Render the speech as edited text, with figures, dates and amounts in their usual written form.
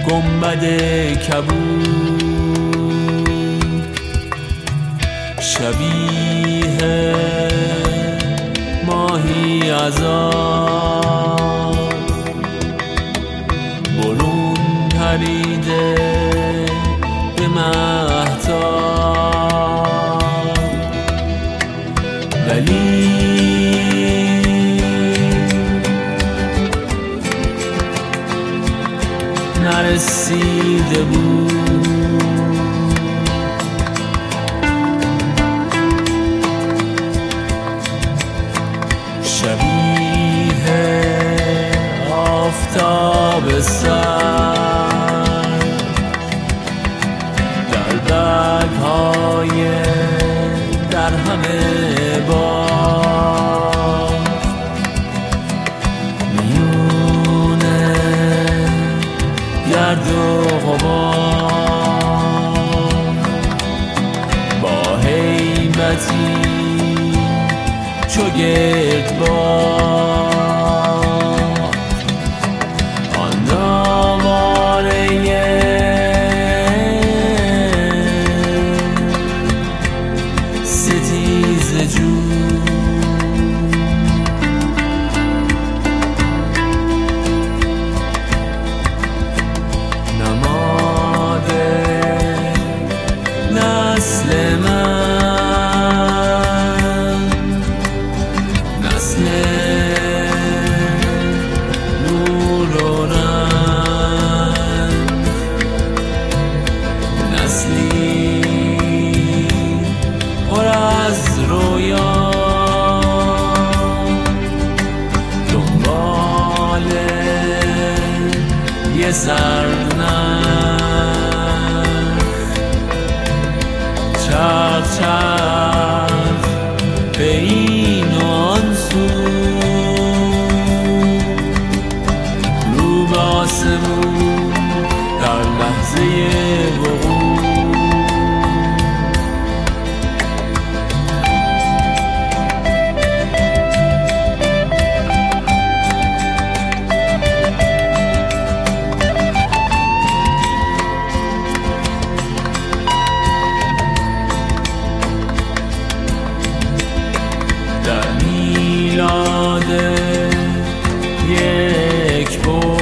گنبد کبود، شبیه ماهی از آب برون پریده به مهتاب، ولی نرسیده بود. شبیه آفتاب سر در برگ‌های در همه باغ، میونه گرد و غبار، با هیبتی چو گردباد آن آواره ستیزه جو. نماد نسل من، نسل نور و رنگ، نسلی پر از رویا، دنبال یه سرنخ، چرخ چرخ به این و آن سو، رو به آسمون در لحظه وقوع. در میلاد یک بار